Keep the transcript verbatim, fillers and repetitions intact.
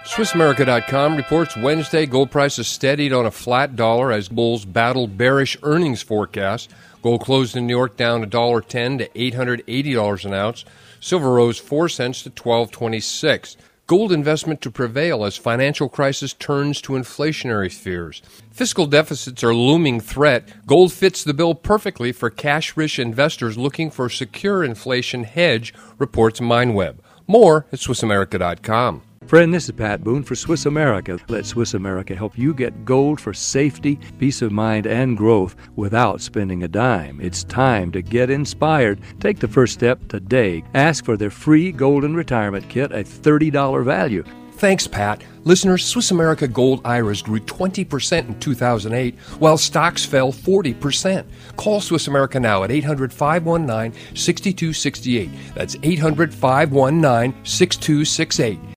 Swiss America dot com reports Wednesday gold prices steadied on a flat dollar as bulls battled bearish earnings forecasts. Gold closed in New York down one dollar ten to eight hundred eighty dollars an ounce. Silver rose four cents to twelve twenty-six. Gold investment to prevail as financial crisis turns to inflationary fears. Fiscal deficits are a looming threat. Gold fits the bill perfectly for cash-rich investors looking for a secure inflation hedge, reports MineWeb. More at Swiss America dot com. Friend, this is Pat Boone for Swiss America. Let Swiss America help you get gold for safety, peace of mind, and growth without spending a dime. It's time to get inspired. Take the first step today. Ask for their free Golden Retirement Kit, a thirty dollars value. Thanks, Pat. Listeners, Swiss America Gold I R As grew twenty percent in two thousand eight, while stocks fell forty percent. Call Swiss America now at eight hundred, five one nine, six two six eight. That's eight hundred, five one nine, six two six eight.